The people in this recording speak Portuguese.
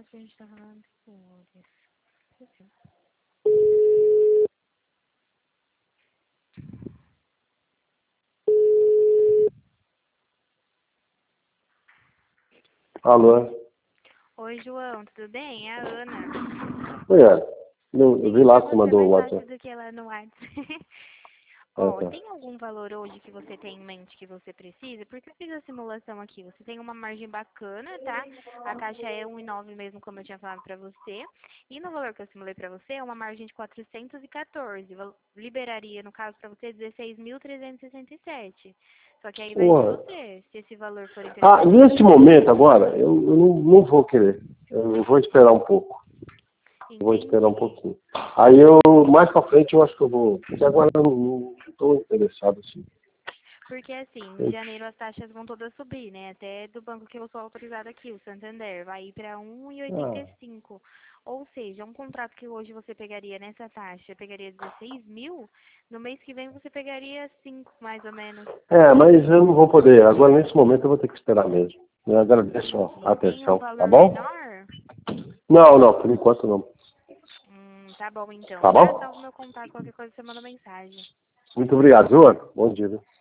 que a gente tá falando de cores. Alô? Oi, João, tudo bem? É a Ana. Oi, eu vi Liguei lá pra que você você mandou mais o fácil WhatsApp. do que lá no WhatsApp. Ah, Ó, tá. tem algum valor hoje que você tem em mente que você precisa? Porque eu fiz a simulação aqui. Você tem uma margem bacana, tá? A taxa é 1,9 mesmo, como eu tinha falado pra você. E no valor que eu simulei pra você, é uma margem de 414. Liberaria, no caso, pra você, 16.367. Só que aí vai de Porra. você, se esse valor for Ah, interessante pra nesse você. momento agora, eu não vou querer. Eu vou esperar um pouco. Eu vou esperar um Entendi. pouquinho. Aí mais pra frente, eu acho que eu vou. Porque agora eu não estou interessado assim. Porque assim, em janeiro as taxas vão todas subir, né? Até do banco que eu sou autorizado aqui, o Santander, vai ir para Ah, 1,85. Ou seja, um contrato que hoje você pegaria nessa taxa, pegaria 16 mil, no mês que vem você pegaria 5, mais ou menos. mas eu não vou poder. Agora, nesse momento, eu vou ter que esperar mesmo. Eu agradeço a Entendi. Tem um atenção, tá valor bom? menor? Não, por enquanto não. Tá bom então, Tá tá? bom? Salve meu contato, qualquer coisa você manda mensagem. Muito obrigado, João. Bom dia. Viu?